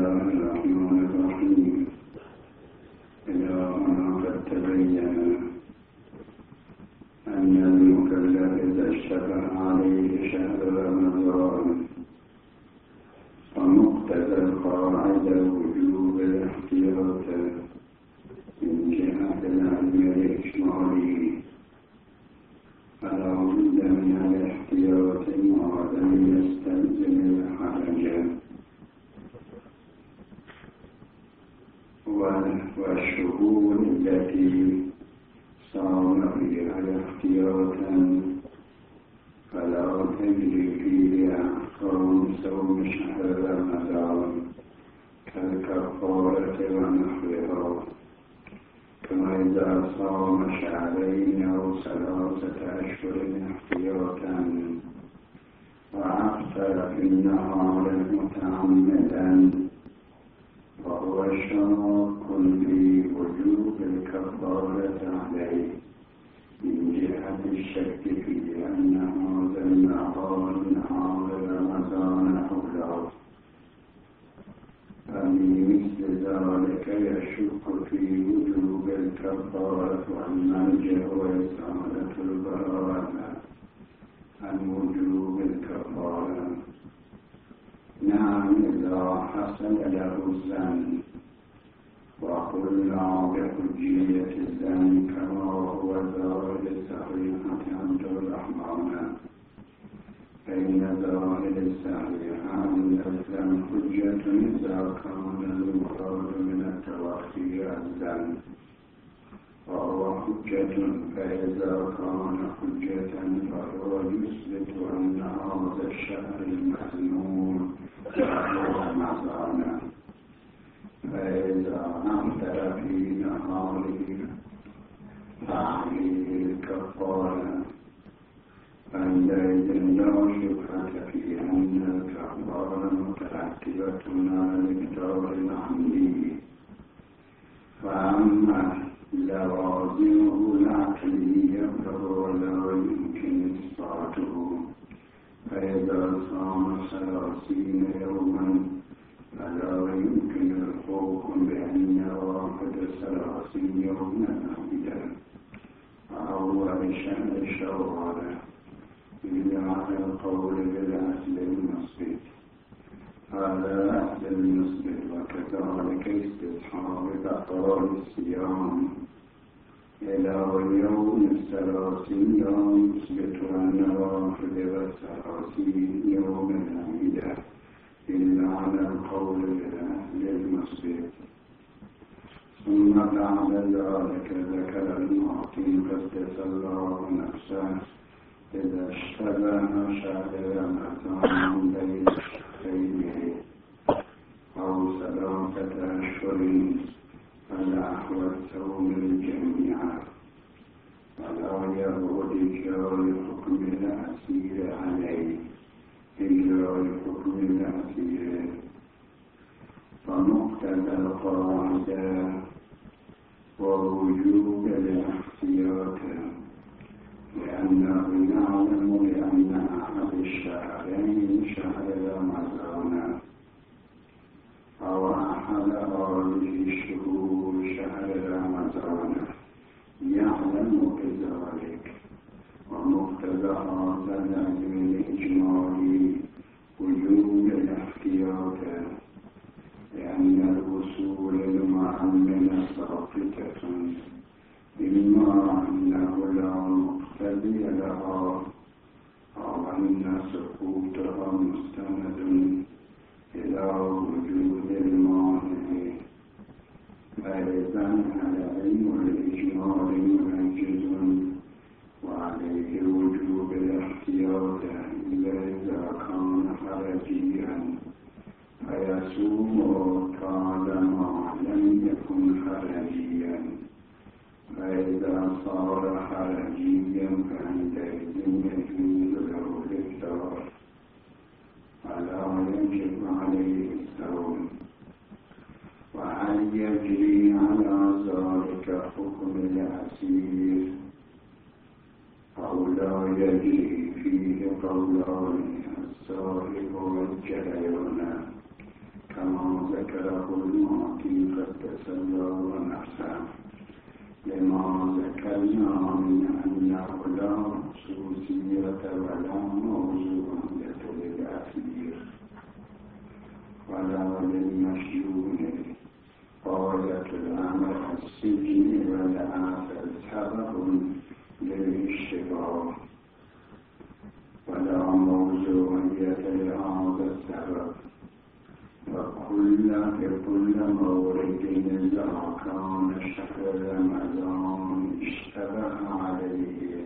الله الرحمن الرحيم. إذا قد تبين أن المكلف إذا اشتبه عليه شهر رمضان فمقتضى القاعدة وجوب الاحتياط من جهة العلم الإجمالي، فلا بد من الاحتياط وعدم يستلزم الحرج، والشهور التي صام فيها احتياطا فلا تجري فيها أحكام صوم شهر رمضان كالكفارة ونحوها، كما إذا صام شهرين أو 3 أشهر احتياطا وأفطر في النهار متعمدا وهو شاك في وجوب الكفارة عليه من جهة الشك في أن هذا النهار نهار رمضان أو لا، فمن مثل ذلك يشك في وجوب الكفارة والمرجع وإزالة البراءة عن وجوب الكفارة. نعم، إذا حصل له الزن وقلنا بحجية الزن كما هو ظاهر الصحيحة عبد الرحمن، فإن ظاهر الصحيحة أن الزن حجة إذا كان المراد من التوخي الزن، وهو حجة فإذا كان حجة فهو يثبت أن هذا الشهر المذموم شهر رمضان، فإذا أفطر في نهاره فعليه الكفارة، فعندئذ لا شبهة في أن الكفارة مترتبة على المقدار العمدي. فأما لوازمه العقلية فهو لا يمكن إثباته، فإذا صام 30 يوما فلا يمكن الحكم بأن واحد 30 يوما عمدا أول شهر شوال إلا على القول بالأصل المثبت. هذا الأصل المثبت، وكذلك استصحاب بطال الصيام إلى يوم 30 يوم يثبت أن واحد 30 يوما عمدا إلا على القول بالأهل المثبت. ثم بعد ذلك ذكر المعطي قدس الله نفسه إذا اشتبه شهر رمضان بين شهرين أو 3 أشهر فالأحوال صوم الجميع، ولا يعود إجراء حكم الأسير عليه إلا لحكم الأسير. فمقتضى القاعدة ووجوب الاحتياط لأنه يعلم بأن أحد الشهرين شهر رمضان أو أحد هذه الشهور شهر رمضان، يعلم بذلك. ومقتضى هذا العلم الإجمالي وجوب الاحتياط لأن الوصول المعمل ساقطة، إما أنه لا مقتضي لها أو أن سقوطها مستند إلى وجود المانع، فإذا العلم الإجمالي منجز وعليه وجوب الاحتياط إلا إذا كان حرجيا، فيصوم طالما لم يكن حرجيا، فإذا صار حرجيا فعندئذ يجوز له الإفطار ولا يجب عليه الصوم. وهل يجري على ذلك حكم الأسير أو لا يجري فيه قولان الصاحب والجريان كما ذكره المعطي قد تسلى نفسه لما ذكرنا من أنه لا خصوصية ولا موضوعية للأثير ولا للمشجون غاية الأمر السجن والآثر سبب للاشتباه ولا موضوعية لهذا السبب بكل مورد إذا كان شهر رمضان اشتبه عليه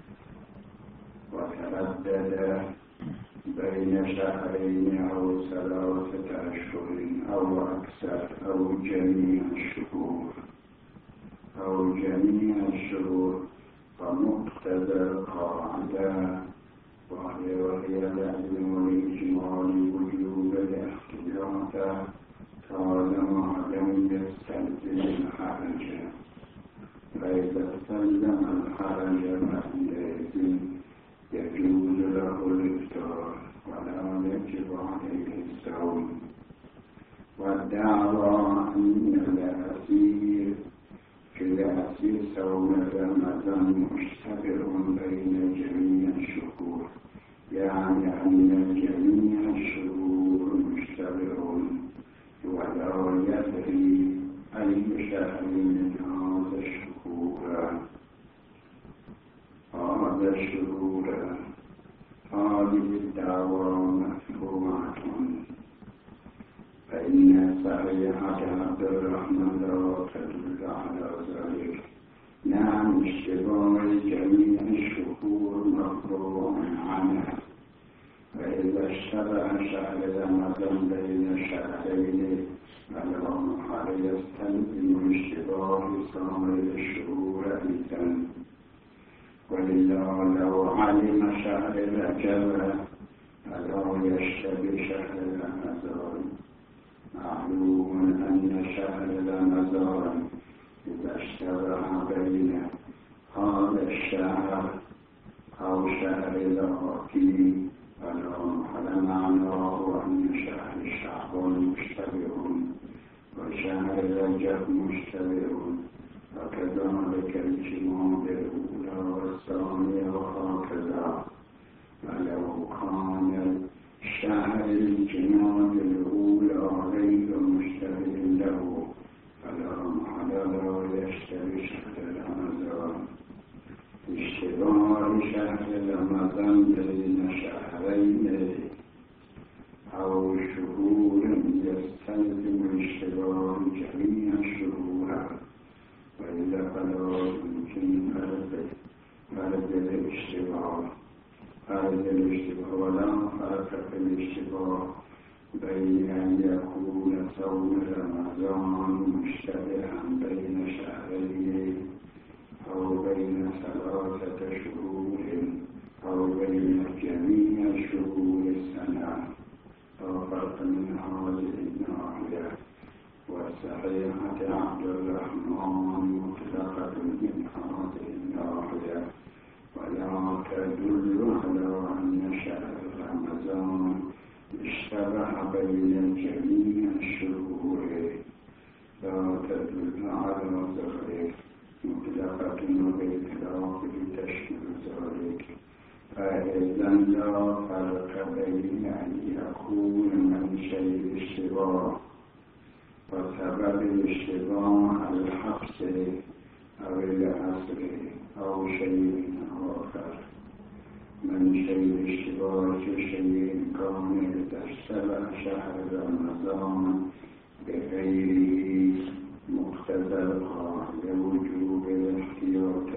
وتردد بين شهرين أو 3 أشهر أو أكثر أو جميع الشهور فمقتضى القاعدة وهي العلم والإجمال وجوب الاحتياط طالما لم يستلزم الحرج فإذا استلزم الحرج فعندئذ يجوز له الإفطار ولا يجب عليه الصوم والدعوى أن الأسير صوم رمضان مشتبه بين جميع الشهور يعني أن جميع الشهور مشتبه ولا يدري أي شهر من هذا الشهور هذه الدعوى مفهومة فإن صحيحة عبد الرحمن لا تدل على ذلك نعم اشتباه جميع الشهور مفروع عنه فإذا اشتبه شهر رمضان بين شهرين فلا محال يستلزم اشتباه سائر الشهور أيضا ولله لو علم شهر رجب فلا يشتبه شهر رمضان معلوم أن شهر رمضان إذا اشتبه بين هذا الشهر أو شهر الآتي فلا معناه أن شهر شعبان مشتبه وشهر رجب مشتبه وكذلك الجماد الأولى والثانية وهكذا ولو كان شهر الجماد الأولى غير مشتبه له فلا محل لا يشتبه شهر رمضان اشتباه شهر رمضان بين شهرين أو شهور يستلزم اشتباه جميع الشهور وإلا فلا يمكن فرد الاشتباه ولا فرق في الاشتباه بين أن يكون صوم رمضان مشتبها بين شهرين أو بين 3 شهور أو بين جميع شهور السنة أو فرق من هذه الناحية والصحيحة عبد الرحمن مطلقة من هذه الناحية ولا تدل على أن شهر رمضان اشتبه بين جميع الشهور لا تدل على ذلك مطلقة وبإطلاق تشمل ذلك فإذا لا فرق بين أن يكون منشأ الاشتباه وسبب الاشتباه الحبس أو العسر أو شيء آخر منشأ الاشتباه شيء كامل تشتبه شهر رمضان بغيره مقتضى القاعدة وجوب الاحتياط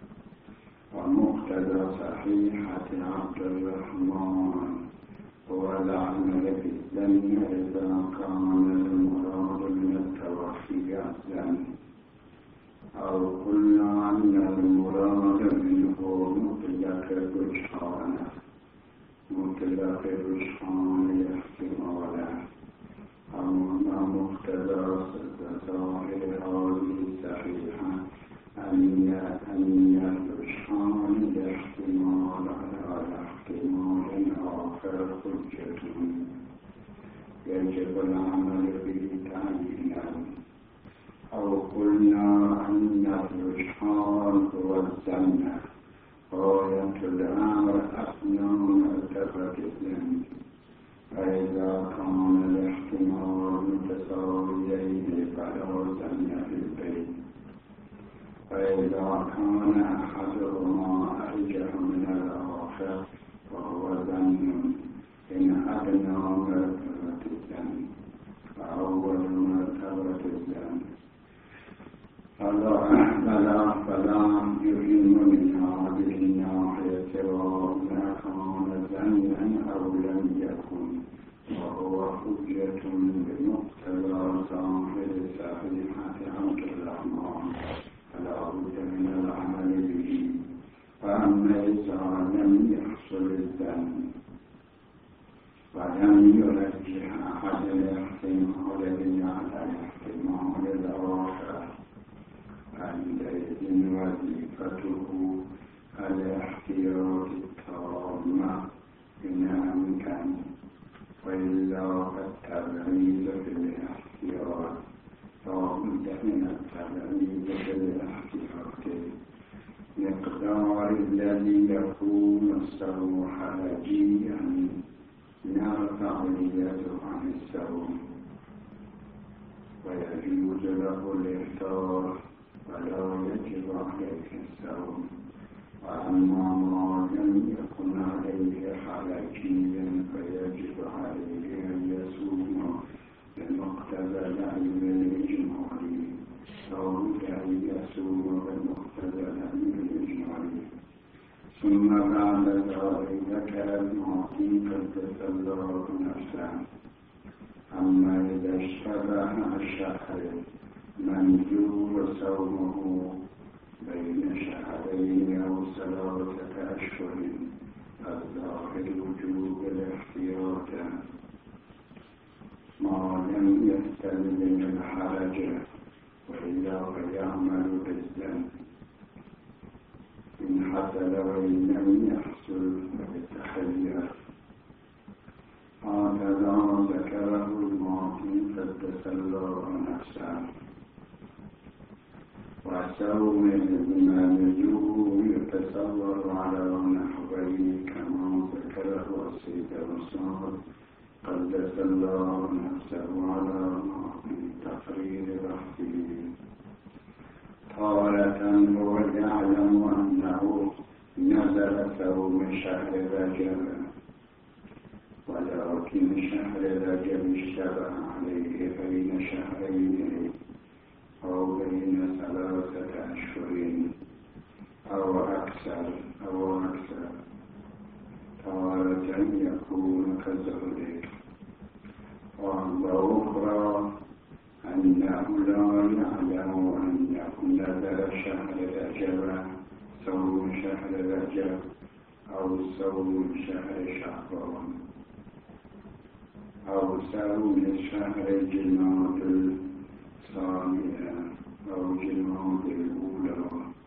ومقتضى صحيحة عبد الرحمن هو العمل بالذم إذا كان المراد من التوفي الذم أو قلنا أن المراد منه مطلق الرجحان احتمالا أما مقتضى ظاهر هذه الصحيحة أن الرجحان الاحتمال على احتمال آخر حجة يجب يجب العمل به تعيينا أو قلنا أن الرجحان هو الزمن غاية الأمر أثنى مرتبة الذنب فإذا كان الاحتمال متساويين فلا زمن في البيت فإذا كان أحدهما أرجح من الآخر فهو ظن إن أدنى مرتبة الذنب فأول مرتبة الذنب فلا يهم من هذه الناحية وما كان ظنا أو لم يكن وهو حجة بمقتضى ظاهر صحيحة عبد الرحمن فلا بد من العمل به فأما إذا لم يحصل الذنب ولم يرجح أحد الاحتمالين على الاحتمال الآخر عندئذ وظيفته الاحتياط التامة إن أمكن وإلا فالتبعيد في الاحتياط فبد من التبعيد في الاحتياط مقدار الذي يكون السهو حرجيا نرفع اليد عن السهو ويجوز له الإفطار ولا يجب عليه الصوم وأما ما لم يكن عليه حرجيا فيجب عليه أن يصوم بمقتضى العلم الإجمالي أو أن يصوم بمقتضى العلم الإجمالي ثم بعد ذلك ذكر المعطي قدس الله نفسه أما إذا اشتبه الشهر منذور صومه بين شهرين أو 3 أشهر الظاهر وجوب الاحتياط ما لم يستلزم الحرج وإلا فيعمل بالذنب إن حصل وإن لم يحصل فبالتحير هكذا ذكره المعطي قدس الله نفسه وصوم المنجوم يتصور على نحوين كما ذكره السيد الرسول قدس الله نفسه على تقرير بحثه تارة هو يعلم أنه نزل صوم شهر رجب ولكن شهر رجب اشتبه عليه بين شهرين أو بين 3 أشهر أو أكثر تارة يكون كذلك وأخرى أنه لا يعلم أنه نزل شهر رجب صوم شهر رجب أو صوم شهر شعبان أو صوم شهر جماد الثانية أو جماد الأولى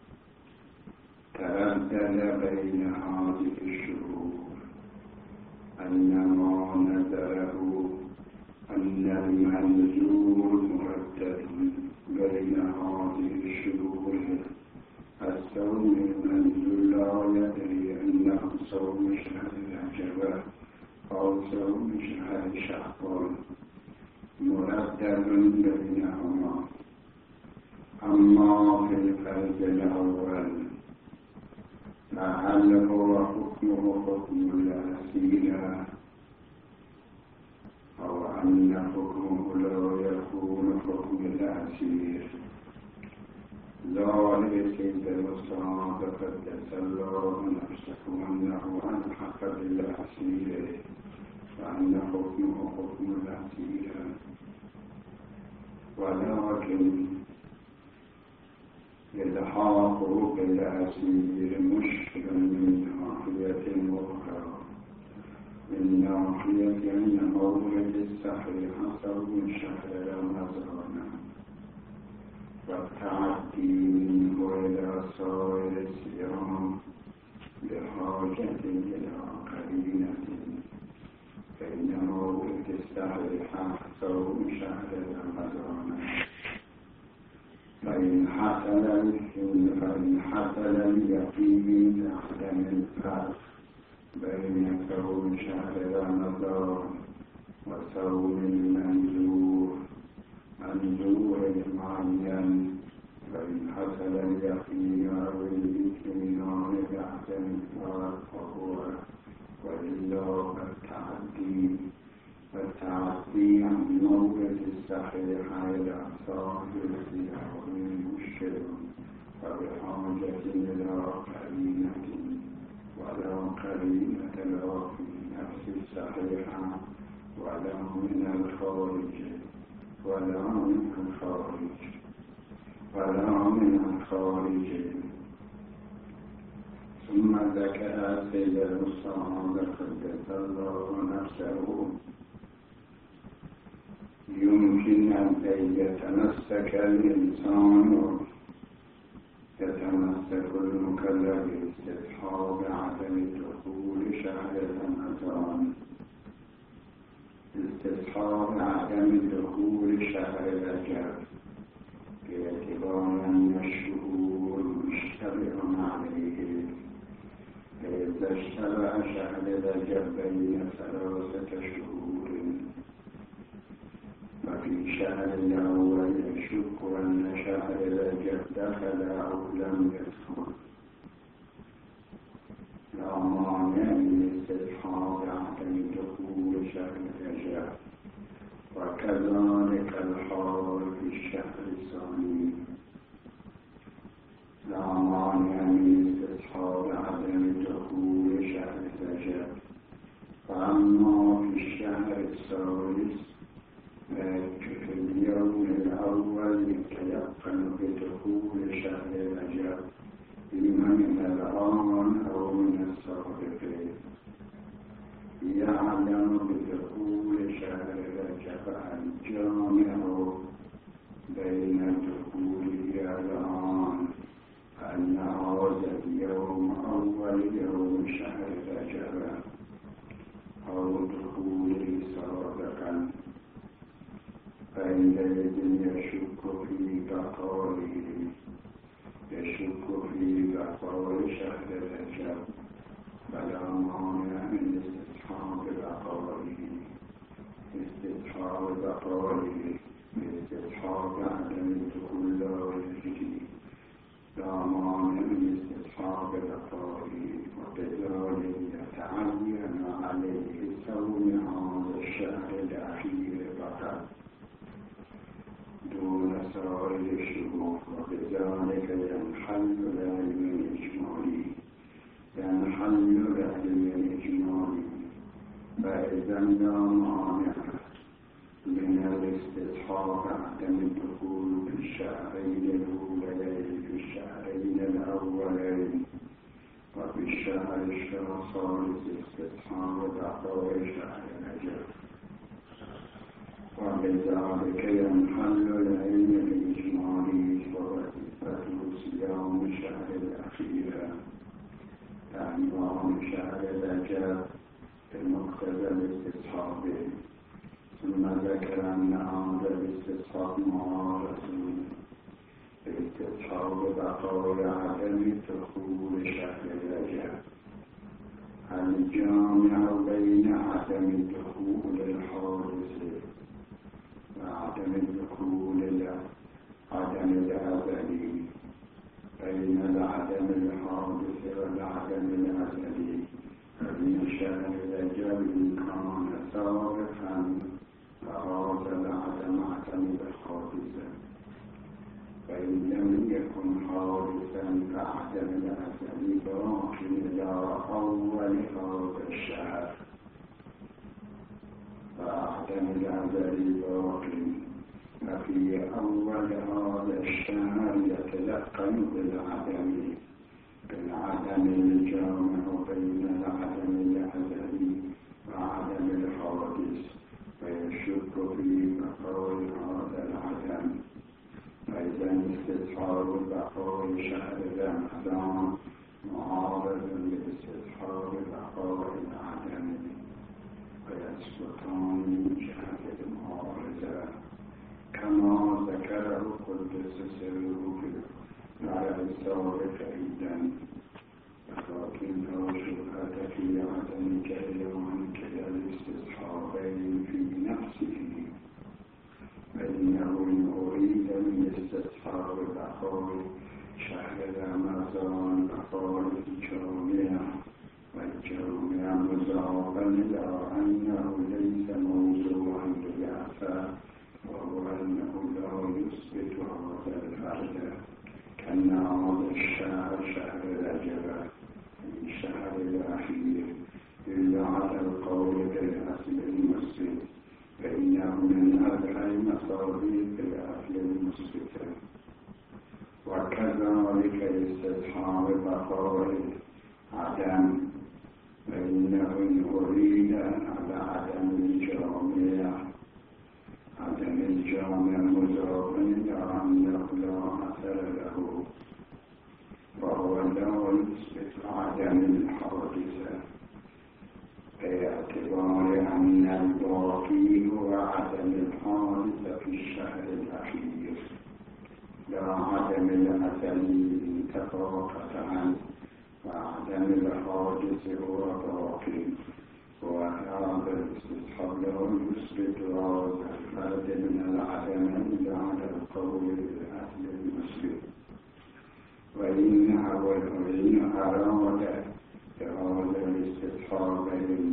تردد بين هذه الشهور أنما نذره أن المنذور مردد بين هذه الشهور الصوم المنذور لا يدري أنه صوم شهر رجب أو صوم شهر شعبان مردد بينهما أما في الفرد الأول فهل هو حكمه حكم الأسير أو أن حكمه لا يكون حكم الأسير ذلك سيد المصطفى قدس الله نفسه أنه ألحق بالأسير فأن حكمه حكم الأسير ولكن إلحاقه بالأسير مشكل من ناحية أخرى من ناحية أن مورد الصحيح صوم شهر رمضان والتعدي منه إلى سائر الصيام بحاجة إلى قرينة فإن مورد الصحيح صوم شهر رمضان فإن حصل اليقين عدم الفرق بين صوم شهر رمضان وصوم المنذور معين فإن حصل اليقين أو الاطمئنان بعدم الفرق فهو وإلا فالتعدي عن موعد الصحيح إلى صاحب الصيام مشكل وبحاجة إلى قرينة ولا قرينة لا في نفس الصحيحة ولا من الخارج ثم ذكر سيد المصطفى قدس الله نفسه يمكن أن يتمسك المكلف باستصحاب عدم دخول شهر رمضان رجب باعتبار أن الشهور مشتبه عليه فإذا اشتبه شهر رجب بين 3 شهور وفي شهر الأول يشك أن شهر رجب دخل أو لم يدخل لا مانع من استصحاب عدم دخول شهر رجب وكذلك الحال في الشهر الثاني لا مانع من استصحاب عدم دخول شهر رجب وأما في الشهر الثالث في اليوم الأول يتيقن بدخول شهر رجب إما من الآن أو من السابقين يعلم بدخول شهر رجب الجامع بين دخوله الآن أن هذا اليوم أول يوم شهر رجب أو دخوله سابقا فعندئذ يشك في بقاء شهر رجب فلا مانع من استصحاب عدم دخول لا مانع من استصحاب بقائه وبذلك يتعين عليه صوم هذا الشهر الأخير فقط دون سائر الشهور وبذلك ينحل العلم الإجمالي فإذا لا مانع من الاستصحاب عدم الدخول في الشهرين الأولين وفي الشهر الثالث استصحاب بقاء شهر رجب وبذلك ينحل العلم الإجمالي ووظيفة صيام الشهر الأخير أنواع شهر رجب بمقتضى الاستصحاب ثم ذكر أن هذا الاستصحاب مهارة استصحاب بقاء عدم دخول شهر رجب الجامع بين عدم دخول الحادث وعدم الدخول عدم الأزلي بين العدم الحادث والعدم الأزلي فمن شهر رجب إن كان سابقا فهذا العدم عدم الحادث فإن لم يكن حادثا فعدم الأزلي باق إلى أول هذا الشهر فعدم الأزلي باق ففي أول هذا الشهر يتلقن بالعدم الجامع بين العدم الأزلي وعدم الحادث ويشك في بقاء هذا العدم فإذا استصحاب بقاء شهر رمضان معارض لاستصحاب بقاء العدم ويسقطان من شهر المعارض كما ذكره قدس سره في الآية السابقة أيضا، لكن شبهة في عدم كلام الاستصحابين في نفسه، فإنه إن أريد من استصحاب بقاء شهر رمضان بقاء الجامع والجامع مضافا إلى أنه ليس موضوعا للإعفاء، وهو أنه لا يثبت هذا الفرد كأن هذا الشهر شهر رجب الشهر الأخير إلا على القول بالأصل المسلم، فإنه من أدعى مصادق الأصل المسلم. وكذلك استصحاب بقاء عدم، فإنه إن أريد على عدم الجامع مضافا إلى أنه لا أثر له، وهو لا يثبت عدم الحادثة، باعتبار أن الباقي هو عدم الحادثة في الشهر الأخير لا عدم الأزلي انتفى قطعا، وعدم الحادث هو باقي، وهذا الاستصحاب لا يثبت هذا الفرد من العدم إلا على القول بالأصل المسلم. وإن أراد بهذا الاستصحاب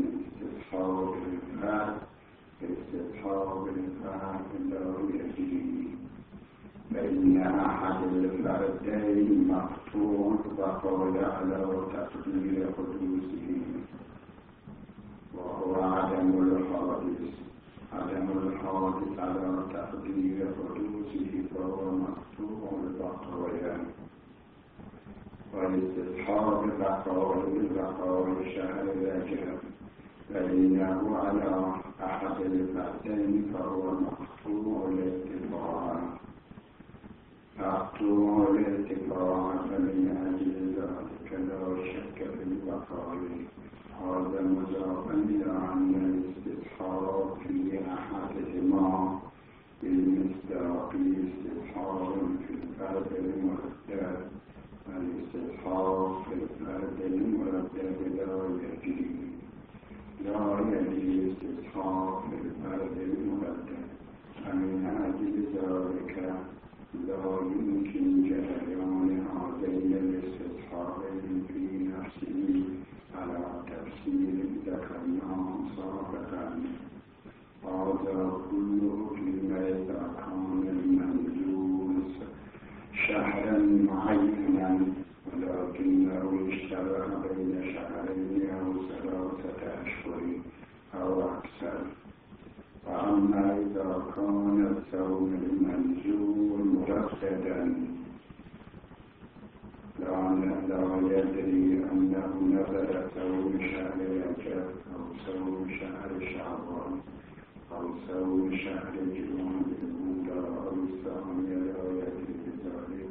استصحاب الفرد لا يجري، فإن أحد الفردين مقطوع وقول على تقدير حدوثه، وهو عدم الحادث على تقدير حدوثه، فهو مقطوع البقايا. والاستصحاب بقاء شهر رجب، فإنه على أحد الفردين فهو مقطوع الاتفاق، فمن أجل ذلك لا شك في البقاء. هذا مضافا إلى أن الاستصحاب في أحدهما بالمصداق استصحاب في الفرد المردد، والاستصحاب في الفرد المردد لا يجري استصحاب في الفرد المردد، فمن أجل ذلك لا يمكن جريان هذين الاستصحابين في نفسه على تفسير ذكرناه سابقا. هذا كله فيما إذا كان المنزول شهرا معينا، ولكنه اشتبه بين شهرين أو 3 أشهر أو أكثر. وأما إذا كان الصوم المنزول مرددا لا يدري أنه نزل صوم شهر رجب أو صوم شهر شعبان أو صوم شهر جمادى الأولى أو الثانية، لا يدري بذلك،